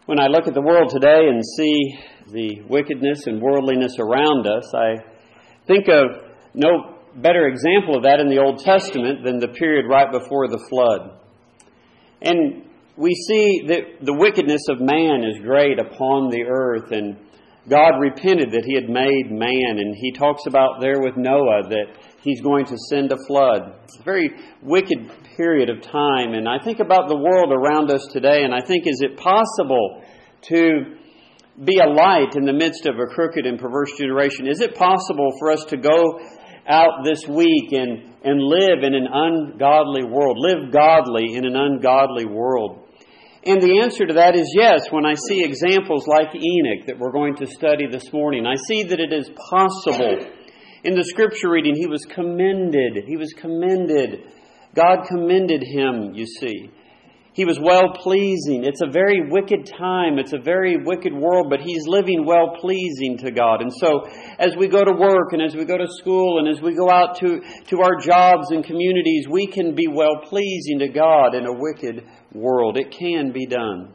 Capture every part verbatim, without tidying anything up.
When I look at the world today and see the wickedness and worldliness around us, I think of no better example of that in the Old Testament than the period right before the flood. And we see that the wickedness of man is great upon the earth, and God repented that He had made man, and He talks about there with Noah that He's going to send a flood. It's a very wicked period of time, and I think about the world around us today, and I think, is it possible to be a light in the midst of a crooked and perverse generation? Is it possible for us to go out this week and, and live in an ungodly world, live godly in an ungodly world? And the answer to that is yes. When I see examples like Enoch that we're going to study this morning, I see that it is possible. In the scripture reading, he was commended. He was commended. God commended him, you see. He was well-pleasing. It's a very wicked time. It's a very wicked world, but he's living well-pleasing to God. And so as we go to work and as we go to school and as we go out to, to our jobs and communities, we can be well-pleasing to God in a wicked world. It can be done.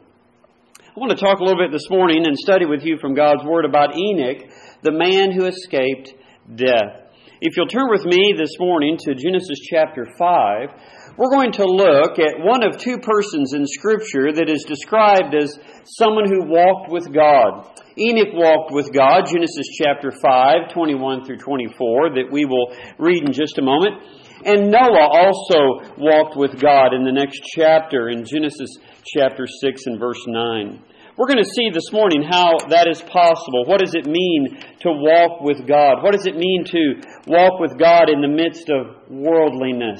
I want to talk a little bit this morning and study with you from God's Word about Enoch, the man who escaped death. If you'll turn with me this morning to Genesis chapter five, we're going to look at one of two persons in Scripture that is described as someone who walked with God. Enoch walked with God, Genesis chapter five, twenty-one through twenty-four, that we will read in just a moment. And Noah also walked with God in the next chapter, in Genesis chapter six and verse nine. We're going to see this morning how that is possible. What does it mean to walk with God? What does it mean to walk with God in the midst of worldliness?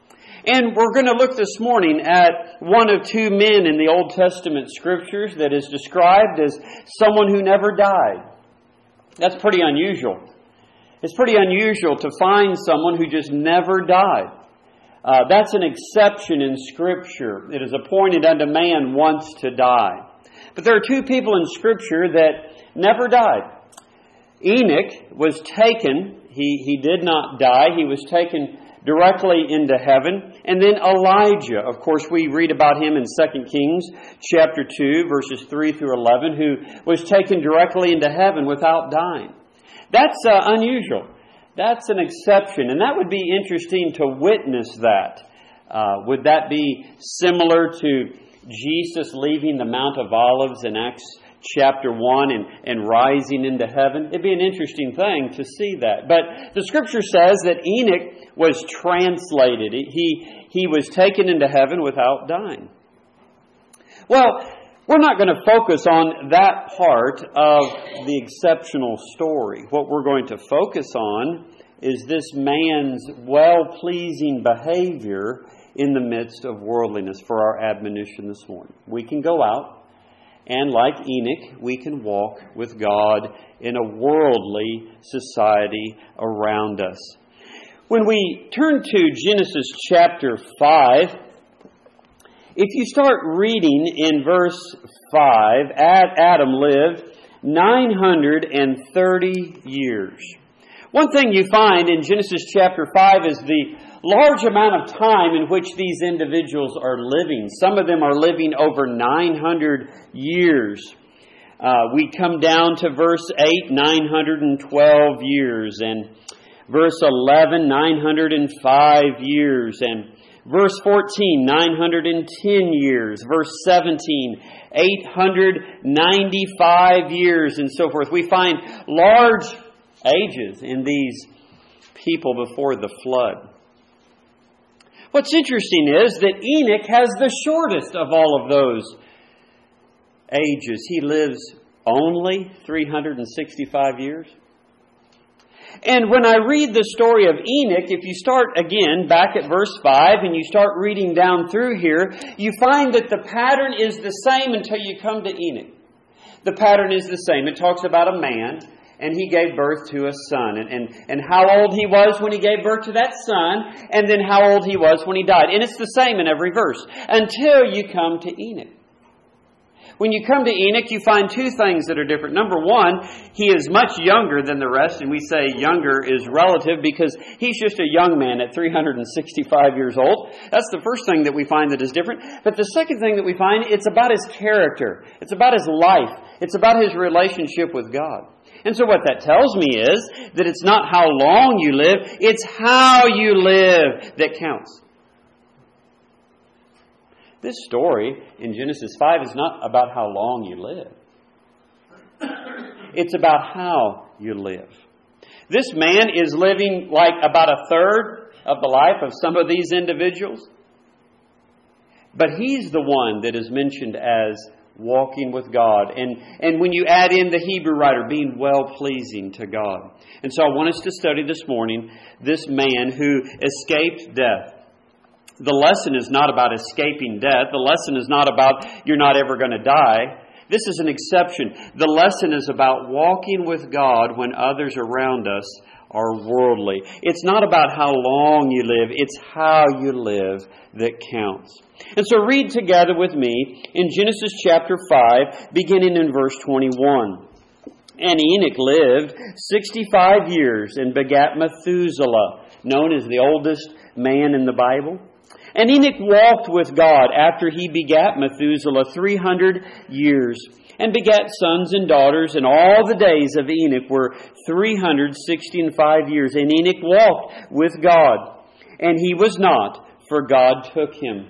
And we're going to look this morning at one of two men in the Old Testament Scriptures that is described as someone who never died. That's pretty unusual. It's pretty unusual to find someone who just never died. Uh, that's an exception in Scripture. It is appointed unto man once to die. But there are two people in Scripture that never died. Enoch was taken. He, he did not die. He was taken directly into heaven. And then Elijah, of course, we read about him in Second Kings chapter two, verses three through eleven, who was taken directly into heaven without dying. That's uh, unusual. That's an exception. And that would be interesting to witness that. Uh, would that be similar to Jesus leaving the Mount of Olives in Acts chapter one and, and rising into heaven? It'd be an interesting thing to see that. But the Scripture says that Enoch was translated. He, he was taken into heaven without dying. Well, we're not going to focus on that part of the exceptional story. What we're going to focus on is this man's well-pleasing behavior in the midst of worldliness for our admonition this morning. We can go out and, like Enoch, we can walk with God in a worldly society around us. When we turn to Genesis chapter five, if you start reading in verse five, Adam lived nine hundred thirty years. One thing you find in Genesis chapter five is the large amount of time in which these individuals are living. Some of them are living over nine hundred years. Uh, we come down to verse eight, nine hundred twelve years, and verse eleven, nine hundred five years, and verse fourteen, nine hundred ten years, verse seventeen, eight hundred ninety-five years, and so forth. We find large ages in these people before the flood. What's interesting is that Enoch has the shortest of all of those ages. He lives only three hundred sixty-five years. And when I read the story of Enoch, if you start again back at verse five and you start reading down through here, you find that the pattern is the same until you come to Enoch. The pattern is the same. It talks about a man, and he gave birth to a son, and, and, and how old he was when he gave birth to that son, and then how old he was when he died. And it's the same in every verse until you come to Enoch. When you come to Enoch, you find two things that are different. Number one, he is much younger than the rest, and we say younger is relative because he's just a young man at three hundred sixty-five years old. That's the first thing that we find that is different. But the second thing that we find, it's about his character. It's about his life. It's about his relationship with God. And so what that tells me is that it's not how long you live, it's how you live that counts. This story in Genesis five is not about how long you live. It's about how you live. This man is living like about a third of the life of some of these individuals. But he's the one that is mentioned as walking with God. And, and when you add in the Hebrew writer, being well-pleasing to God. And so I want us to study this morning this man who escaped death. The lesson is not about escaping death. The lesson is not about you're not ever going to die. This is an exception. The lesson is about walking with God when others around us are worldly. It's not about how long you live. It's how you live that counts. And so read together with me in Genesis chapter five, beginning in verse twenty-one. And Enoch lived sixty-five years and begat Methuselah, known as the oldest man in the Bible. And Enoch walked with God after he begat Methuselah three hundred years, and begat sons and daughters, and all the days of Enoch were three hundred sixty-five years. And Enoch walked with God, and he was not, for God took him.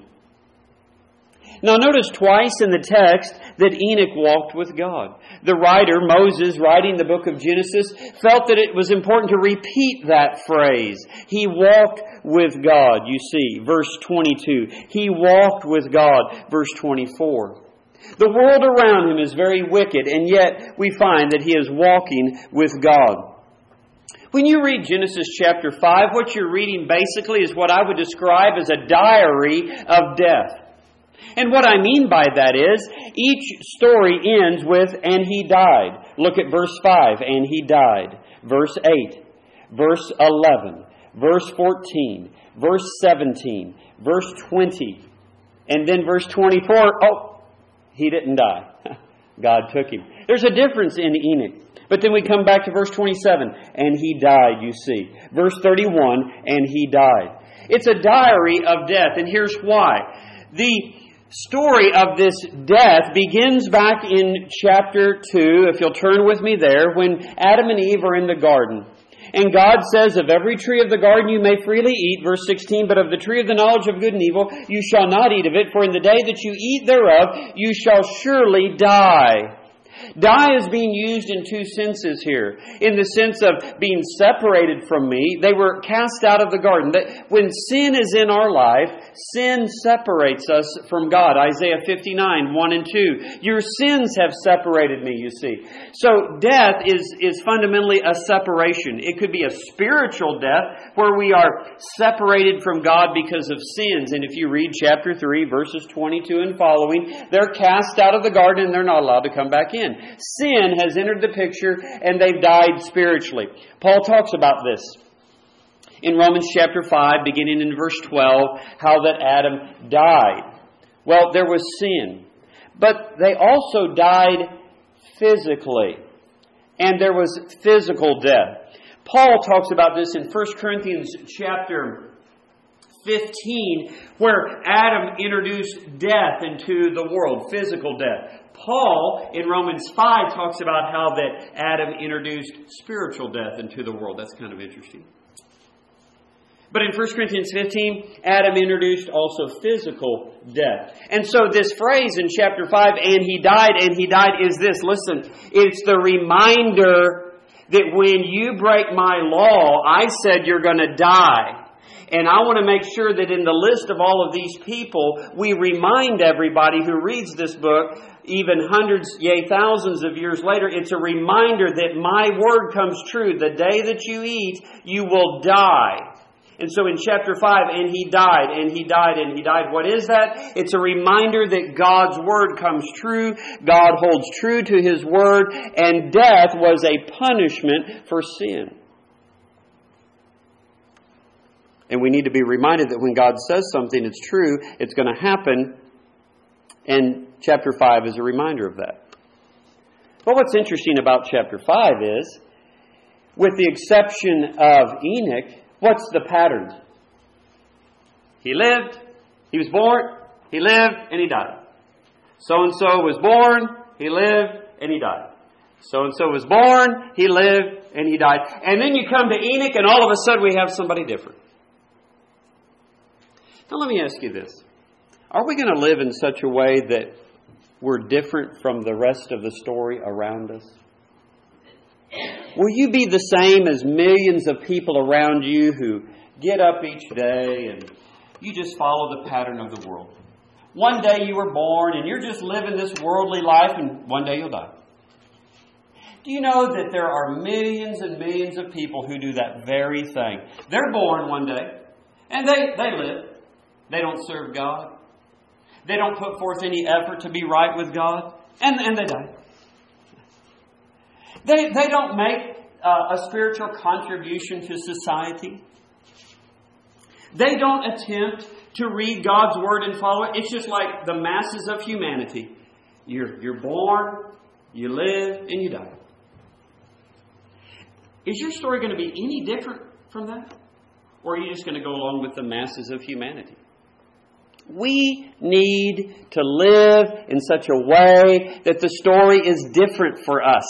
Now notice twice in the text that Enoch walked with God. The writer, Moses, writing the book of Genesis, felt that it was important to repeat that phrase. He walked with God, you see, verse twenty-two. He walked with God, verse twenty-four. The world around him is very wicked, and yet we find that he is walking with God. When you read Genesis chapter five, what you're reading basically is what I would describe as a diary of death. And what I mean by that is, each story ends with, and he died. Look at verse five, and he died. Verse eight, verse eleven, verse fourteen, verse seventeen, verse twenty, and then verse twenty-four, oh, he didn't die. God took him. There's a difference in Enoch. But then we come back to verse twenty-seven, and he died, you see. Verse thirty-one, and he died. It's a diary of death, and here's why. The story of this death begins back in chapter two, if you'll turn with me there, when Adam and Eve are in the garden. And God says, of every tree of the garden you may freely eat, verse sixteen, but of the tree of the knowledge of good and evil you shall not eat of it, for in the day that you eat thereof you shall surely die. Die is being used in two senses here. In the sense of being separated from me, they were cast out of the garden. That when sin is in our life, sin separates us from God. Isaiah fifty-nine, one and two. Your sins have separated me, you see. So death is, is fundamentally a separation. It could be a spiritual death where we are separated from God because of sins. And if you read chapter three, verses twenty-two and following, they're cast out of the garden and they're not allowed to come back in. Sin has entered the picture and they've died spiritually. Paul talks about this in Romans chapter five, beginning in verse twelve, how that Adam died. Well, there was sin, but they also died physically, and there was physical death. Paul talks about this in First Corinthians chapter fifteen, where Adam introduced death into the world, physical death. Paul, in Romans five, talks about how that Adam introduced spiritual death into the world. That's kind of interesting. But in First Corinthians fifteen, Adam introduced also physical death. And so this phrase in chapter five, and he died, and he died, is this. Listen, it's the reminder that when you break my law, I said you're going to die. And I want to make sure that in the list of all of these people, we remind everybody who reads this book, even hundreds, yea, thousands of years later, it's a reminder that my word comes true. The day that you eat, you will die. And so in chapter five, and he died, and he died, and he died. What is that? It's a reminder that God's word comes true. God holds true to his word, and death was a punishment for sin. And we need to be reminded that when God says something, it's true, it's going to happen. And chapter five is a reminder of that. But what's interesting about chapter five is, with the exception of Enoch, what's the pattern? He lived, he was born, he lived, and he died. So-and-so was born, he lived, and he died. So-and-so was born, he lived, and he died. And then you come to Enoch, and all of a sudden we have somebody different. Now let me ask you this. Are we going to live in such a way that we're different from the rest of the story around us? Will you be the same as millions of people around you who get up each day and you just follow the pattern of the world? One day you were born and you're just living this worldly life, and one day you'll die. Do you know that there are millions and millions of people who do that very thing? They're born one day and they, they live. They don't serve God. They don't put forth any effort to be right with God. And, and they die. They, they don't make uh, a spiritual contribution to society. They don't attempt to read God's Word and follow it. It's just like the masses of humanity. You're, you're born, you live, and you die. Is your story going to be any different from that? Or are you just going to go along with the masses of humanity? We need to live in such a way that the story is different for us.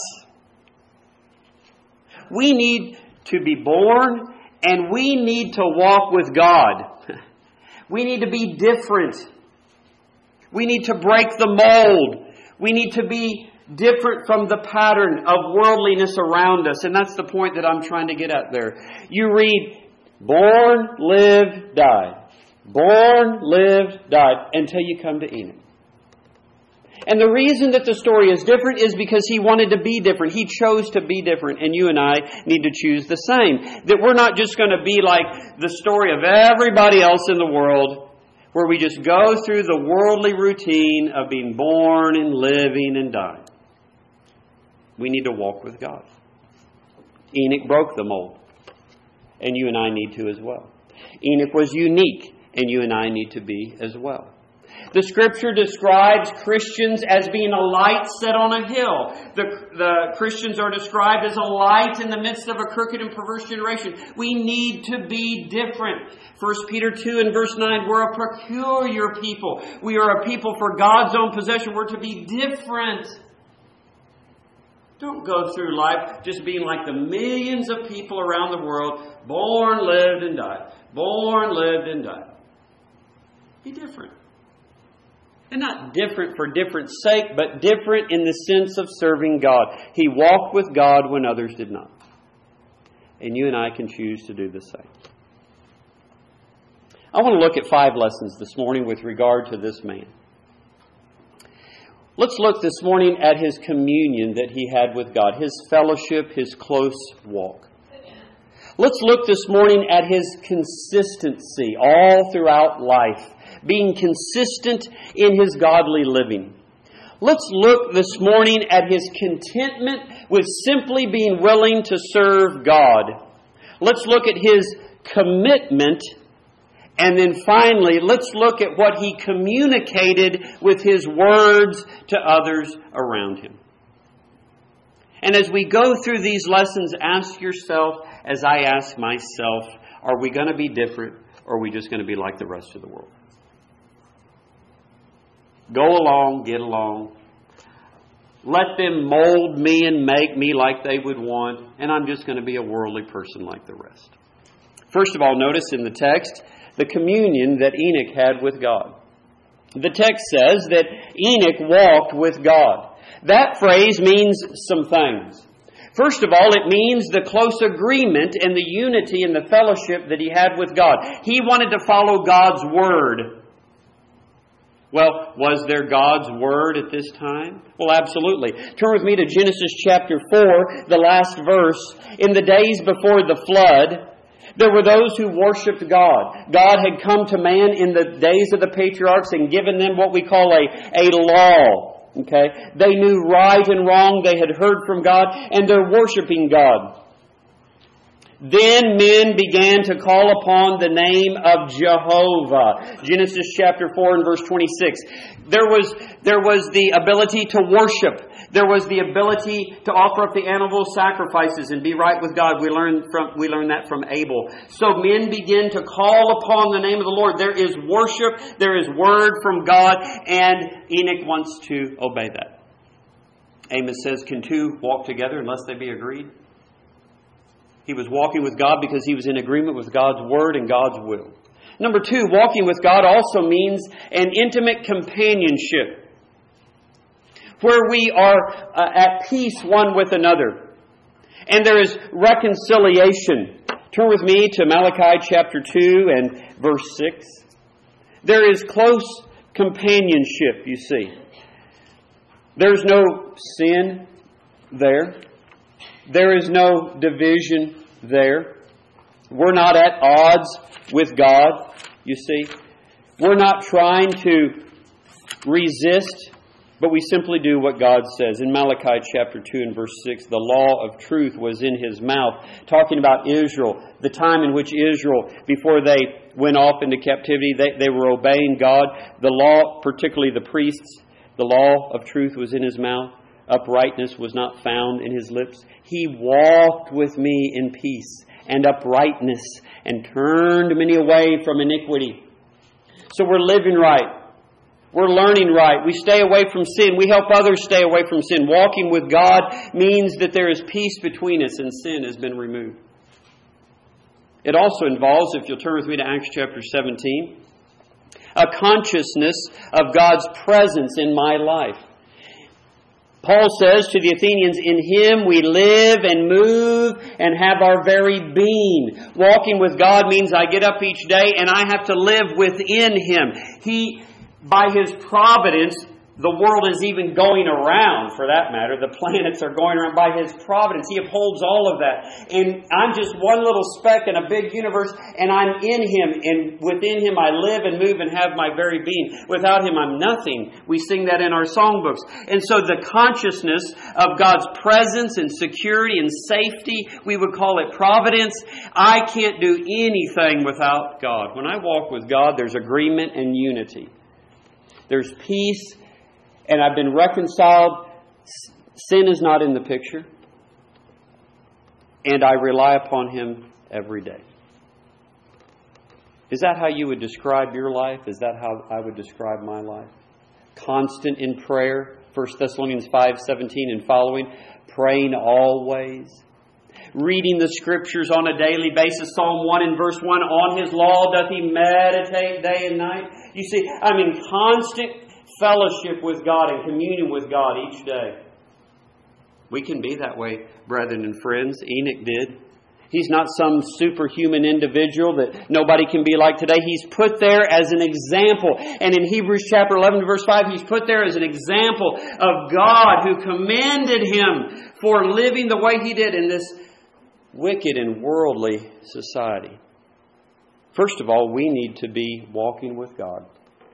We need to be born, and we need to walk with God. We need to be different. We need to break the mold. We need to be different from the pattern of worldliness around us. And that's the point that I'm trying to get at there. You read, born, lived, died. Born, lived, died, until you come to Enoch. And the reason that the story is different is because he wanted to be different. He chose to be different, and you and I need to choose the same. That we're not just going to be like the story of everybody else in the world, where we just go through the worldly routine of being born and living and dying. We need to walk with God. Enoch broke the mold, and you and I need to as well. Enoch was unique, and you and I need to be as well. The Scripture describes Christians as being a light set on a hill. The, the Christians are described as a light in the midst of a crooked and perverse generation. We need to be different. First Peter two and verse nine, we're a peculiar people. We are a people for God's own possession. We're to be different. Don't go through life just being like the millions of people around the world, born, lived, and died. Born, lived, and died. Be different. And not different for different's sake, but different in the sense of serving God. He walked with God when others did not. And you and I can choose to do the same. I want to look at five lessons this morning with regard to this man. Let's look this morning at his communion that he had with God, his fellowship, his close walk. Let's look this morning at his consistency all throughout life, being consistent in his godly living. Let's look this morning at his contentment with simply being willing to serve God. Let's look at his commitment. And then finally, let's look at what he communicated with his words to others around him. And as we go through these lessons, ask yourself, as I ask myself, are we going to be different, or are we just going to be like the rest of the world? Go along, get along. Let them mold me and make me like they would want, and I'm just going to be a worldly person like the rest. First of all, notice in the text the communion that Enoch had with God. The text says that Enoch walked with God. That phrase means some things. First of all, it means the close agreement and the unity and the fellowship that he had with God. He wanted to follow God's word. Well, was there God's word at this time? Well, absolutely. Turn with me to Genesis chapter four, the last verse. In the days before the flood, there were those who worshipped God. God had come to man in the days of the patriarchs and given them what we call a, a law. Okay? They knew right and wrong. They had heard from God, and they're worshiping God. Then men began to call upon the name of Jehovah. Genesis chapter four and verse twenty-six. There was, there was the ability to worship. There was the ability to offer up the animal sacrifices and be right with God. We learned from, we learned that from Abel. So men begin to call upon the name of the Lord. There is worship. There is word from God. And Enoch wants to obey that. Amos says, can two walk together unless they be agreed? He was walking with God because he was in agreement with God's word and God's will. Number two, walking with God also means an intimate companionship, where we are uh, at peace one with another. And there is reconciliation. Turn with me to Malachi chapter two and verse six. There is close companionship, you see. There's no sin there. There is no division there. We're not at odds with God, you see. We're not trying to resist, but we simply do what God says. In Malachi chapter two and verse six, the law of truth was in his mouth, talking about Israel, the time in which Israel, before they went off into captivity, they, they were obeying God. The law, particularly the priests, the law of truth was in his mouth. Uprightness was not found in his lips. He walked with me in peace and uprightness, and turned many away from iniquity. So we're living right. We're learning right. We stay away from sin. We help others stay away from sin. Walking with God means that there is peace between us and sin has been removed. It also involves, if you'll turn with me to Acts chapter seventeen, a consciousness of God's presence in my life. Paul says to the Athenians, in Him we live and move and have our very being. Walking with God means I get up each day and I have to live within Him. He, by His providence, the world is even going around, for that matter. The planets are going around by His providence. He upholds all of that. And I'm just one little speck in a big universe, and I'm in Him. And within Him I live and move and have my very being. Without Him I'm nothing. We sing that in our songbooks. And so the consciousness of God's presence and security and safety, we would call it providence. I can't do anything without God. When I walk with God, there's agreement and unity. There's peace. And I've been reconciled. Sin is not in the picture. And I rely upon Him every day. Is that how you would describe your life? Is that how I would describe my life? Constant in prayer. First Thessalonians five seventeen and following. Praying always. Reading the Scriptures on a daily basis. Psalm one and verse one. On His law doth he meditate day and night. You see, I'm in constant fellowship with God and communion with God each day. We can be that way, brethren and friends. Enoch did. He's not some superhuman individual that nobody can be like today. He's put there as an example. And in Hebrews chapter eleven verse five, he's put there as an example of God who commended him for living the way he did in this wicked and worldly society. First of all, we need to be walking with God.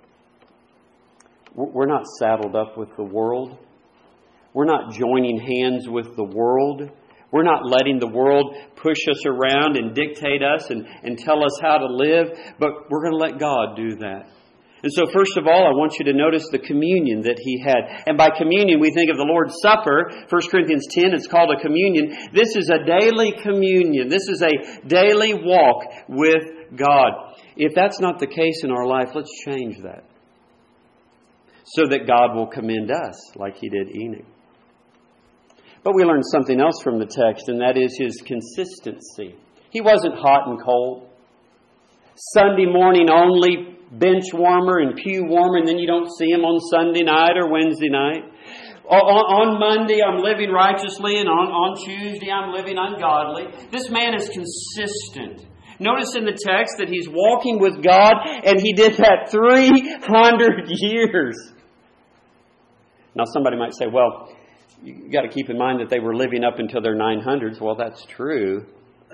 We're not saddled up with the world. We're not joining hands with the world. We're not letting the world push us around and dictate us and, and tell us how to live. But we're going to let God do that. And so first of all, I want you to notice the communion that he had. And by communion, we think of the Lord's Supper. First Corinthians ten, it's called a communion. This is a daily communion. This is a daily walk with God. If that's not the case in our life, let's change that, so that God will commend us like He did Enoch. But we learned something else from the text, and that is His consistency. He wasn't hot and cold. Sunday morning only, bench warmer and pew warmer, and then you don't see Him on Sunday night or Wednesday night. On, on Monday, I'm living righteously, and on, on Tuesday, I'm living ungodly. This man is consistent. Notice in the text that he's walking with God, and he did that three hundred years. Now somebody might say, well, you got to keep in mind that they were living up until their nine hundreds. Well, that's true.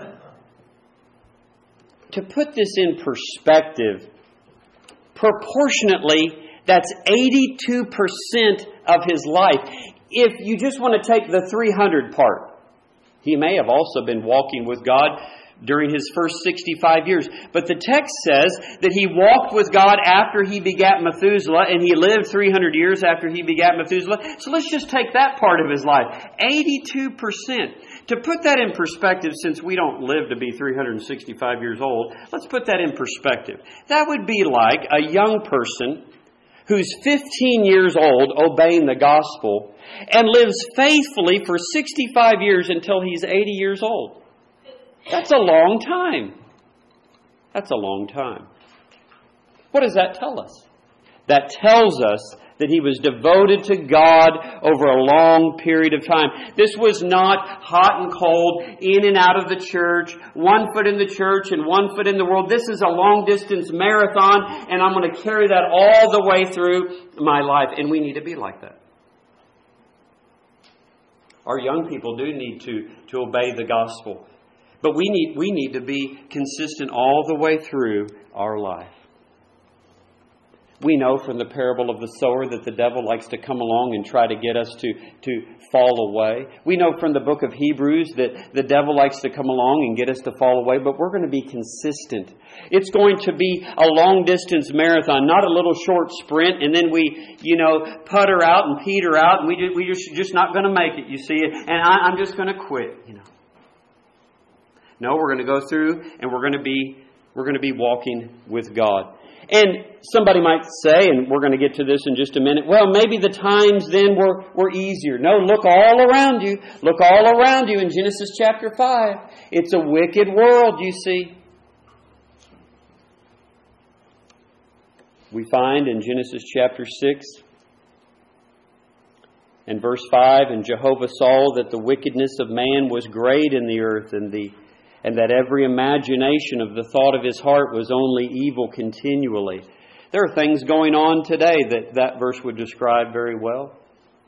To put this in perspective, proportionately, that's eighty-two percent of his life. If you just want to take the three hundred part, He may have also been walking with God during his first sixty-five years. But the text says that he walked with God after he begat Methuselah, and he lived three hundred years after he begat Methuselah. So let's just take that part of his life. eighty-two percent. To put that in perspective, since we don't live to be three hundred sixty-five years old, let's put that in perspective. That would be like a young person who's fifteen years old obeying the gospel and lives faithfully for sixty-five years until he's eighty years old. That's a long time. That's a long time. What does that tell us? That tells us that he was devoted to God over a long period of time. This was not hot and cold, in and out of the church, one foot in the church and one foot in the world. This is a long-distance marathon, and I'm going to carry that all the way through my life. And we need to be like that. Our young people do need to, to obey the gospel. But we need, we need to be consistent all the way through our life. We know from the parable of the sower that the devil likes to come along and try to get us to, to fall away. We know from the book of Hebrews that the devil likes to come along and get us to fall away, but we're going to be consistent. It's going to be a long-distance marathon, not a little short sprint, and then we, you know, putter out and peter out, and we just, we just just not going to make it, you see, and I, I'm just going to quit, you know. No, we're going to go through, and we're going to be we're going to be walking with God. And somebody might say, and we're going to get to this in just a minute, well, maybe the times then were, were easier. No, look all around you. Look all around you in Genesis chapter five. It's a wicked world, you see. We find in Genesis chapter six and verse five, and Jehovah saw that the wickedness of man was great in the earth, and the and that every imagination of the thought of his heart was only evil continually. There are things going on today that that verse would describe very well.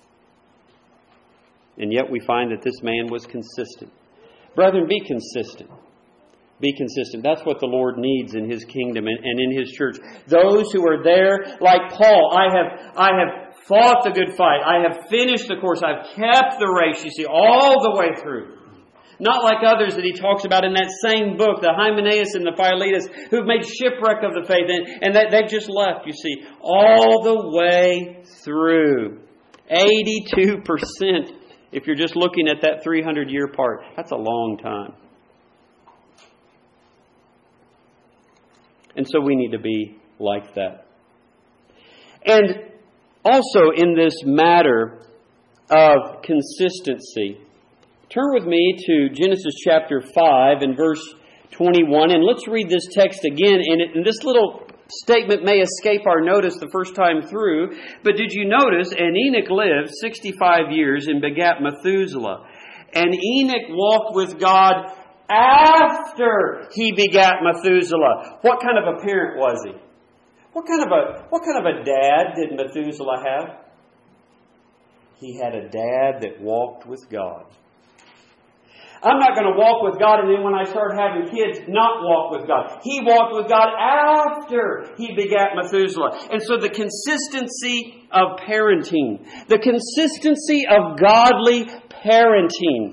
And yet we find that this man was consistent. Brethren, be consistent. Be consistent. That's what the Lord needs in His kingdom and, and in His church. Those who are there, like Paul, I have, I have fought the good fight. I have finished the course. I've kept the race, you see, all the way through. Not like others that he talks about in that same book, the Hymenaeus and the Philetus, who've made shipwreck of the faith, and, and that they've just left, you see, all the way through. eighty-two percent, if you're just looking at that three hundred year part. That's a long time. And so we need to be like that. And also in this matter of consistency, turn with me to Genesis chapter five and verse twenty-one, and let's read this text again. And, it, and this little statement may escape our notice the first time through, but did you notice, and Enoch lived sixty-five years and begat Methuselah. And Enoch walked with God after he begat Methuselah. What kind of a parent was he? What kind of a, what kind of a dad did Methuselah have? He had a dad that walked with God. I'm not going to walk with God and then when I start having kids, not walk with God. He walked with God after he begat Methuselah. And so the consistency of parenting, the consistency of godly parenting.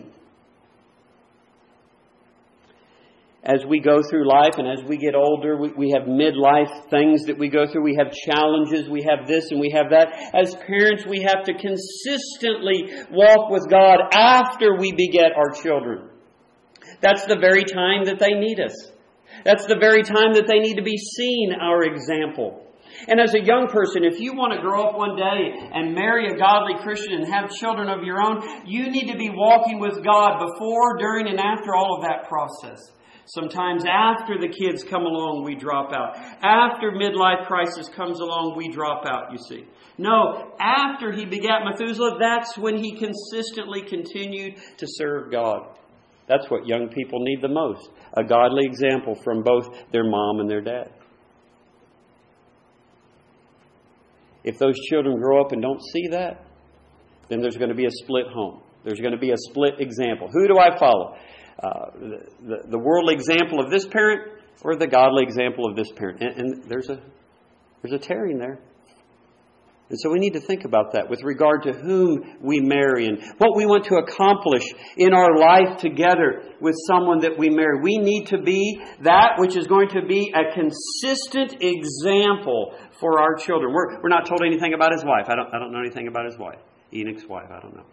As we go through life and as we get older, we, we have midlife things that we go through. We have challenges. We have this and we have that. As parents, we have to consistently walk with God after we beget our children. That's the very time that they need us. That's the very time that they need to be seeing our example. And as a young person, if you want to grow up one day and marry a godly Christian and have children of your own, you need to be walking with God before, during, and after all of that process. Sometimes after the kids come along, we drop out. After midlife crisis comes along, we drop out, you see. No, after he begat Methuselah, that's when he consistently continued to serve God. That's what young people need the most. A godly example from both their mom and their dad. If those children grow up and don't see that, then there's going to be a split home. There's going to be a split example. Who do I follow? Uh, the, the, the worldly example of this parent or the godly example of this parent? And, and there's a there's a tearing there. And so we need to think about that with regard to whom we marry and what we want to accomplish in our life together with someone that we marry. We need to be that which is going to be a consistent example for our children. We're, we're not told anything about his wife. I don't, I don't know anything about his wife. Enoch's wife, I don't know.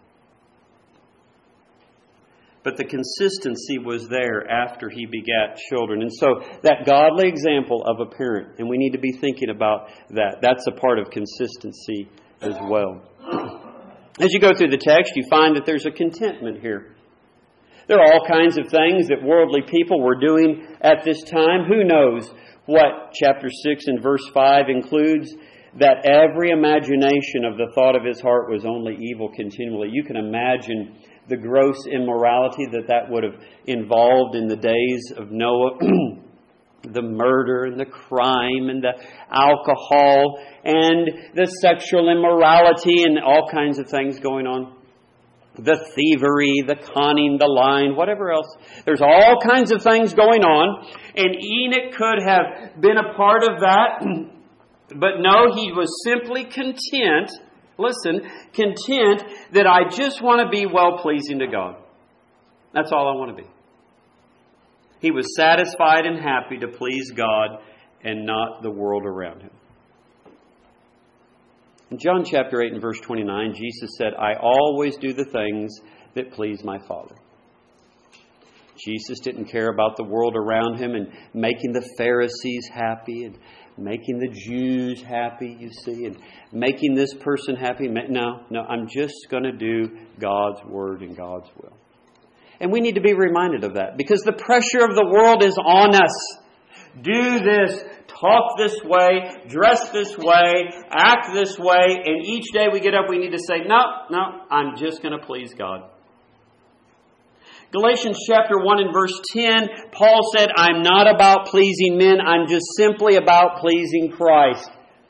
But the consistency was there after he begat children. And so that godly example of a parent, and we need to be thinking about that. That's a part of consistency as well. As you go through the text, you find that there's a contentment here. There are all kinds of things that worldly people were doing at this time. Who knows what chapter six and verse five includes? That every imagination of the thought of his heart was only evil continually. You can imagine the gross immorality that that would have involved in the days of Noah. The murder and the crime and the alcohol and the sexual immorality and all kinds of things going on. The thievery, the conning, the lying, whatever else. There's all kinds of things going on. And Enoch could have been a part of that. But no, he was simply content. Listen, content that I just want to be well-pleasing to God. That's all I want to be. He was satisfied and happy to please God and not the world around him. In John chapter eight and verse twenty-nine, Jesus said, I always do the things that please my Father. Jesus didn't care about the world around him and making the Pharisees happy and making the Jews happy, you see, and making this person happy. No, no, I'm just going to do God's word and God's will. And we need to be reminded of that because the pressure of the world is on us. Do this, talk this way, dress this way, act this way, and each day we get up, we need to say, no, no, I'm just going to please God. Galatians chapter one and verse ten, Paul said, I'm not about pleasing men, I'm just simply about pleasing Christ.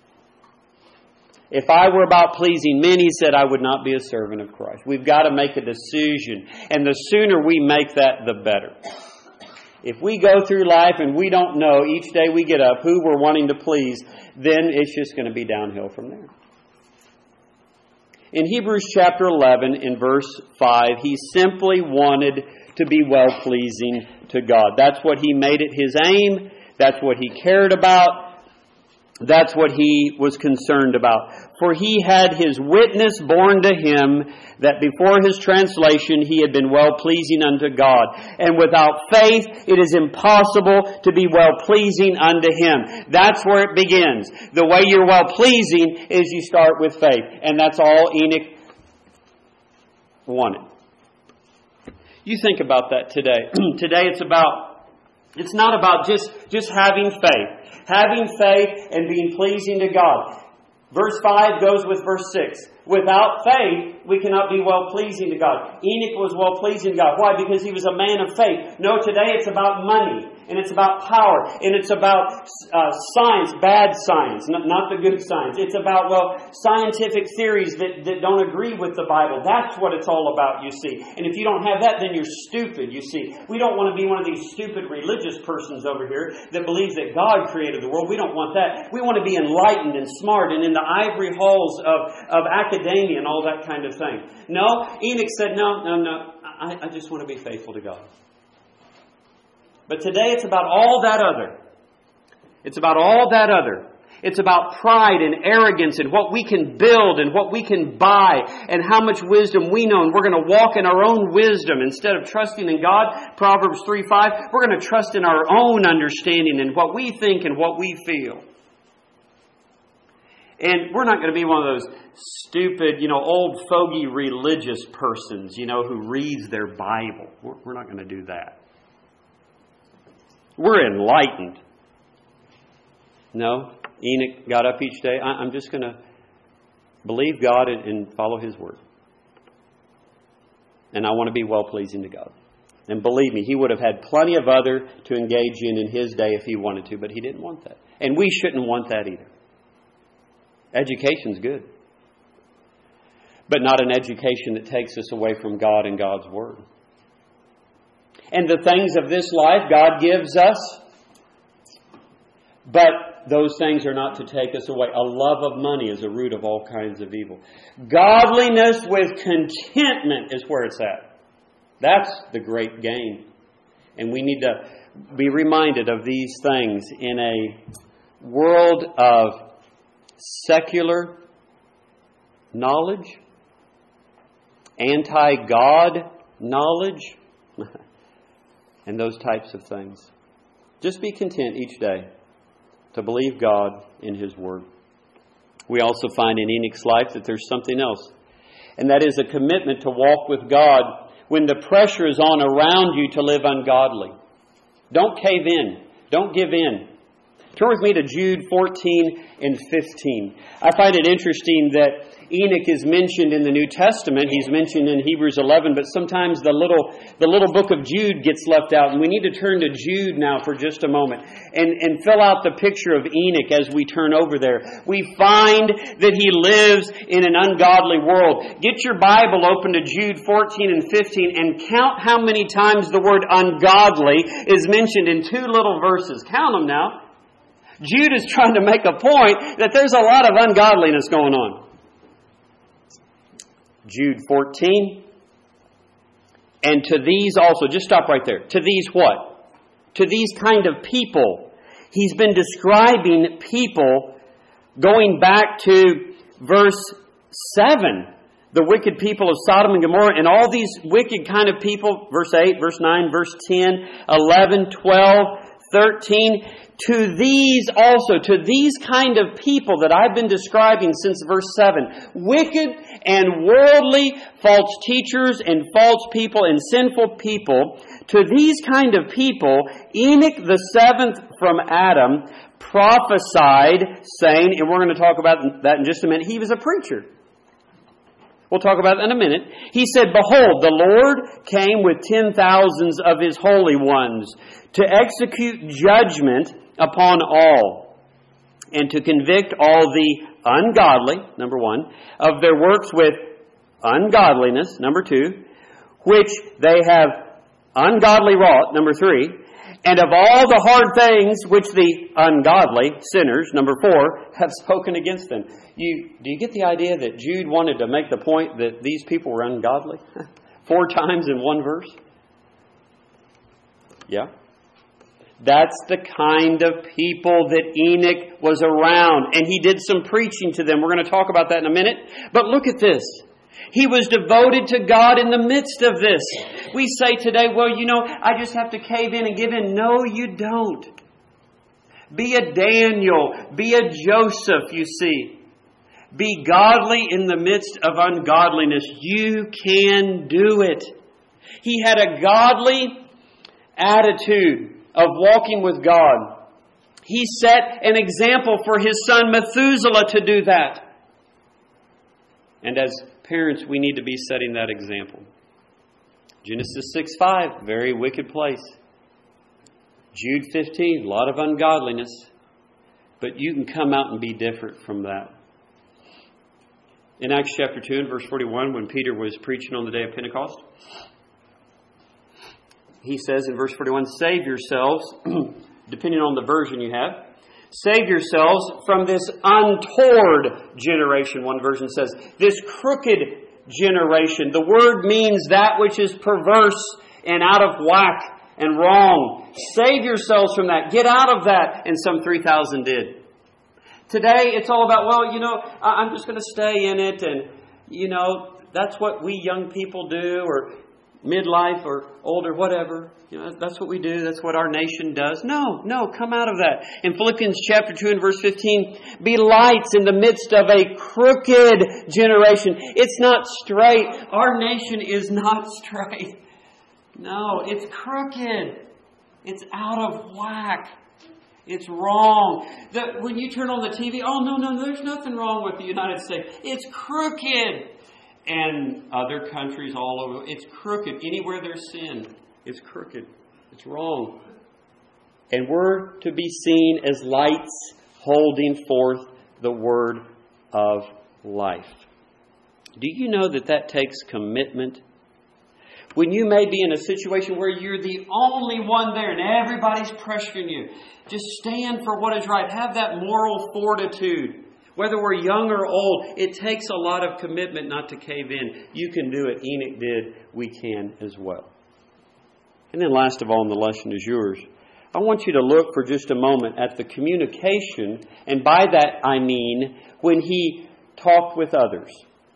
If I were about pleasing men, he said, I would not be a servant of Christ. We've got to make a decision, and the sooner we make that, the better. If we go through life and we don't know each day we get up who we're wanting to please, then it's just going to be downhill from there. In Hebrews chapter eleven, in verse five, he simply wanted to be well-pleasing to God. That's what he made it his aim. That's what he cared about. That's what he was concerned about. For he had his witness borne to him that before his translation he had been well-pleasing unto God. And without faith it is impossible to be well-pleasing unto him. That's where it begins. The way you're well-pleasing is you start with faith. And that's all Enoch wanted. You think about that today. Today it's about, it's not about just, just having faith. Having faith and being pleasing to God. Verse five goes with verse six. Without faith, we cannot be well-pleasing to God. Enoch was well-pleasing to God. Why? Because he was a man of faith. No, today it's about money. And it's about power. And it's about uh, science, bad science, not, not the good science. It's about, well, scientific theories that, that don't agree with the Bible. That's what it's all about, you see. And if you don't have that, then you're stupid, you see. We don't want to be one of these stupid religious persons over here that believes that God created the world. We don't want that. We want to be enlightened and smart and in the ivory halls of, of academia and all that kind of thing. No, Enoch said, no, no, no. I, I just want to be faithful to God. But today it's about all that other. It's about all that other. It's about pride and arrogance and what we can build and what we can buy and how much wisdom we know. And we're going to walk in our own wisdom instead of trusting in God. Proverbs three five, we're going to trust in our own understanding and what we think and what we feel. And we're not going to be one of those stupid, you know, old fogey religious persons, you know, who reads their Bible. We're, we're not going to do that. We're enlightened. No, Enoch got up each day. I'm just going to believe God and follow His Word. And I want to be well-pleasing to God. And believe me, he would have had plenty of other to engage in in his day if he wanted to, but he didn't want that. And we shouldn't want that either. Education's good. But not an education that takes us away from God and God's Word. And the things of this life God gives us. But those things are not to take us away. A love of money is a root of all kinds of evil. Godliness with contentment is where it's at. That's the great gain. And we need to be reminded of these things in a world of secular knowledge, anti-God knowledge, and those types of things. Just be content each day to believe God in His Word. We also find in Enoch's life that there's something else, and that is a commitment to walk with God when the pressure is on around you to live ungodly. Don't cave in. Don't give in. Turn with me to Jude fourteen and fifteen. I find it interesting that Enoch is mentioned in the New Testament. He's mentioned in Hebrews eleven, but sometimes the little the little book of Jude gets left out. And we need to turn to Jude now for just a moment and, and fill out the picture of Enoch as we turn over there. We find that he lives in an ungodly world. Get your Bible open to Jude fourteen and fifteen and count how many times the word ungodly is mentioned in two little verses. Count them now. Jude is trying to make a point that there's a lot of ungodliness going on. Jude fourteen. And to these also, just stop right there. To these what? To these kind of people. He's been describing people going back to verse seven. The wicked people of Sodom and Gomorrah and all these wicked kind of people. Verse eight, verse nine, verse ten, eleven, twelve, thirteen. To these also, to these kind of people that I've been describing since verse seven, wicked and worldly false teachers and false people and sinful people, to these kind of people, Enoch the seventh from Adam prophesied, saying, and we're going to talk about that in just a minute, he was a preacher. We'll talk about that in a minute. He said, behold, the Lord came with ten thousands of His holy ones to execute judgment upon all, and to convict all the ungodly, number one, of their works with ungodliness, number two, which they have ungodly wrought, number three, and of all the hard things which the ungodly, sinners, number four, have spoken against them. You, do you get the idea that Jude wanted to make the point that these people were ungodly? Four times in one verse? Yeah. That's the kind of people that Enoch was around. And he did some preaching to them. We're going to talk about that in a minute. But look at this. He was devoted to God in the midst of this. We say today, well, you know, I just have to cave in and give in. No, you don't. Be a Daniel. Be a Joseph, you see. Be godly in the midst of ungodliness. You can do it. He had a godly attitude of walking with God. He set an example for his son Methuselah to do that. And as parents, we need to be setting that example. Genesis six five, very wicked place. Jude fifteen, a lot of ungodliness. But you can come out and be different from that. In Acts chapter two and verse forty-one, when Peter was preaching on the day of Pentecost, he says in verse forty-one, save yourselves, depending on the version you have, save yourselves from this untoward generation. One version says, this crooked generation. The word means that which is perverse and out of whack and wrong. Save yourselves from that. Get out of that. And some three thousand did. Today, it's all about, well, you know, I'm just going to stay in it. And, you know, that's what we young people do, or midlife or older, whatever. You know, that's what we do. That's what our nation does. No, no, come out of that. In Philippians chapter two and verse fifteen, be lights in the midst of a crooked generation. It's not straight. Our nation is not straight. No, it's crooked. It's out of whack. It's wrong. The, when you turn on the T V, oh, no, no, there's nothing wrong with the United States. It's crooked. And other countries all over. It's crooked. Anywhere there's sin, it's crooked. It's wrong. And we're to be seen as lights holding forth the word of life. Do you know that that takes commitment? When you may be in a situation where you're the only one there and everybody's pressuring you, just stand for what is right. Have that moral fortitude. Whether we're young or old, it takes a lot of commitment not to cave in. You can do it. Enoch did. We can as well. And then last of all, and the lesson is yours, I want you to look for just a moment at the communication, and by that I mean when he talked with others.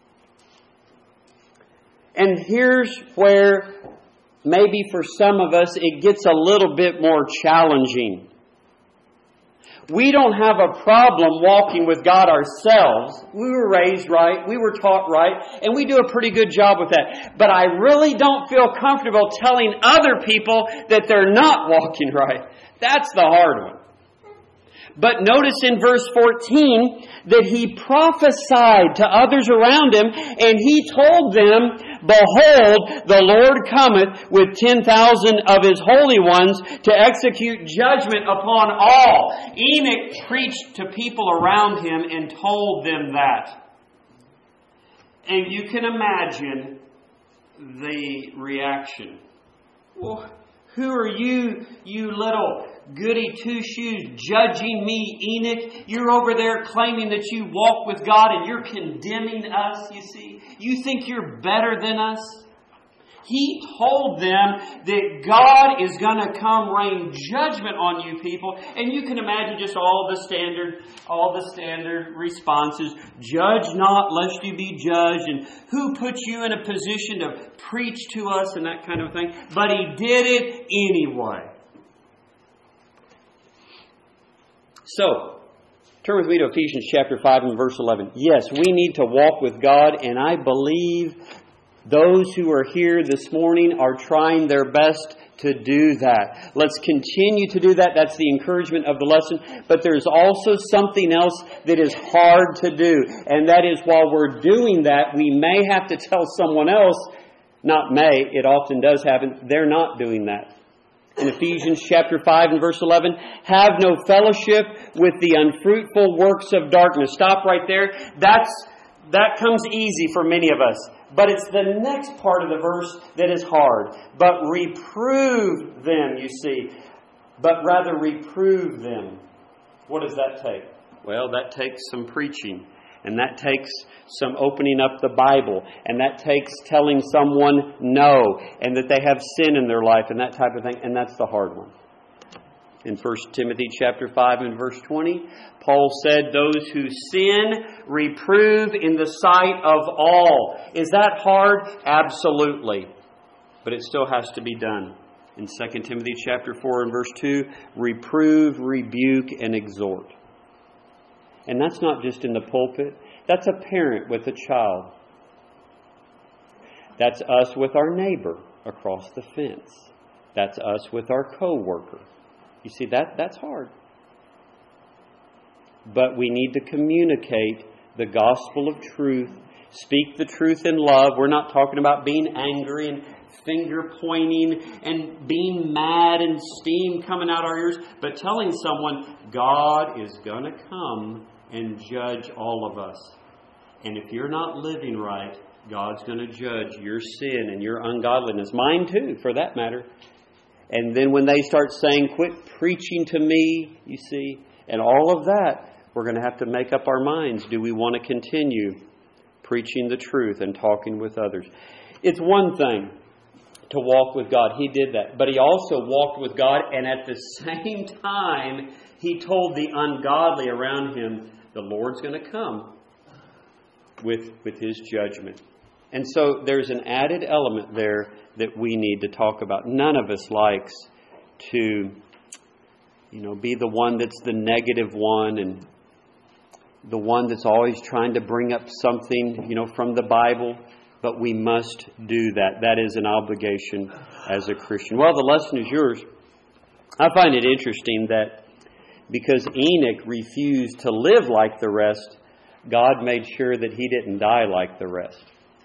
And here's where maybe for some of us it gets a little bit more challenging. We don't have a problem walking with God ourselves. We were raised right, we were taught right, and we do a pretty good job with that. But I really don't feel comfortable telling other people that they're not walking right. That's the hard one. But notice in verse fourteen that he prophesied to others around him, and he told them, "Behold, the Lord cometh with ten thousand of his holy ones to execute judgment upon all." Enoch preached to people around him and told them that. And you can imagine the reaction. Well, who are you, you little goody two-shoes, judging me, Enoch? You're over there claiming that you walk with God and you're condemning us, you see. You think you're better than us? He told them that God is going to come rain judgment on you people. And you can imagine just all the standard, all the standard responses. Judge not lest you be judged. And who put you in a position to preach to us and that kind of thing. But he did it anyway. So, turn with me to Ephesians chapter five and verse eleven. Yes, we need to walk with God, and I believe those who are here this morning are trying their best to do that. Let's continue to do that. That's the encouragement of the lesson. But there's also something else that is hard to do. And that is, while we're doing that, we may have to tell someone else, not may, it often does happen, they're not doing that. In Ephesians chapter five and verse eleven, have no fellowship with the unfruitful works of darkness. Stop right there. That's, that comes easy for many of us. But it's the next part of the verse that is hard. But reprove them, you see. But rather reprove them. What does that take? Well, that takes some preaching. And that takes some opening up the Bible. And that takes telling someone no. And that they have sin in their life and that type of thing. And that's the hard one. In First Timothy chapter five and verse twenty, Paul said, those who sin, reprove in the sight of all. Is that hard? Absolutely. But it still has to be done. In Second Timothy chapter four and verse two, reprove, rebuke, and exhort. And that's not just in the pulpit. That's a parent with a child. That's us with our neighbor across the fence. That's us with our co-worker. You see, that that's hard. But we need to communicate the gospel of truth. Speak the truth in love. We're not talking about being angry and finger pointing and being mad and steam coming out our ears. But telling someone, God is going to come and judge all of us. And if you're not living right, God's going to judge your sin and your ungodliness. Mine too, for that matter. And then when they start saying, quit preaching to me, you see, and all of that, we're going to have to make up our minds. Do we want to continue preaching the truth and talking with others? It's one thing to walk with God. He did that. But he also walked with God, and at the same time, he told the ungodly around him, the Lord's going to come with, with his judgment. And so there's an added element there that we need to talk about. None of us likes to, you know, be the one that's the negative one and the one that's always trying to bring up something, you know, from the Bible. But we must do that. That is an obligation as a Christian. Well, the lesson is yours. I find it interesting that because Enoch refused to live like the rest, God made sure that he didn't die like the rest.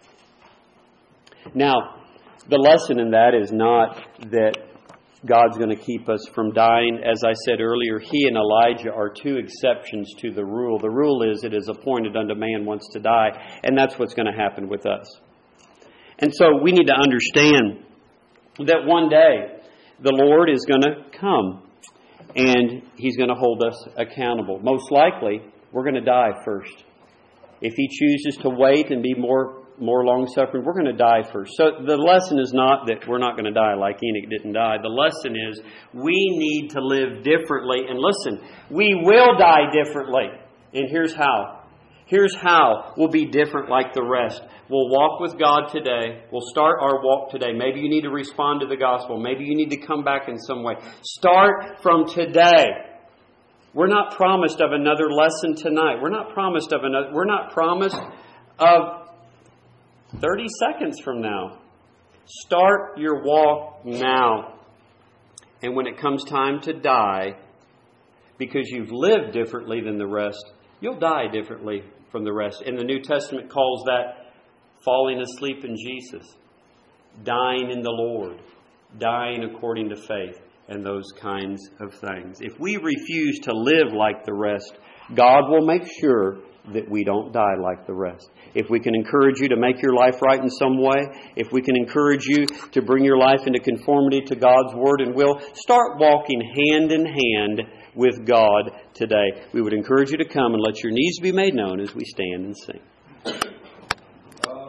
Now, the lesson in that is not that God's going to keep us from dying. As I said earlier, he and Elijah are two exceptions to the rule. The rule is it is appointed unto man once to die, and that's what's going to happen with us. And so we need to understand that one day the Lord is going to come and He's going to hold us accountable. Most likely, we're going to die first. If He chooses to wait and be more more long-suffering, we're going to die first. So the lesson is not that we're not going to die like Enoch didn't die. The lesson is we need to live differently. And listen, we will die differently. And here's how. Here's how we'll be different like the rest. We'll walk with God today. We'll start our walk today. Maybe you need to respond to the gospel. Maybe you need to come back in some way. Start from today. We're not promised of another lesson tonight. We're not promised of another. We're not promised of thirty seconds from now. Start your walk now. And when it comes time to die, because you've lived differently than the rest, you'll die differently from the rest. And the New Testament calls that falling asleep in Jesus, dying in the Lord, dying according to faith, and those kinds of things. If we refuse to live like the rest, God will make sure that we don't die like the rest. If we can encourage you to make your life right in some way, if we can encourage you to bring your life into conformity to God's Word and will, start walking hand in hand with God today. We would encourage you to come and let your needs be made known as we stand and sing.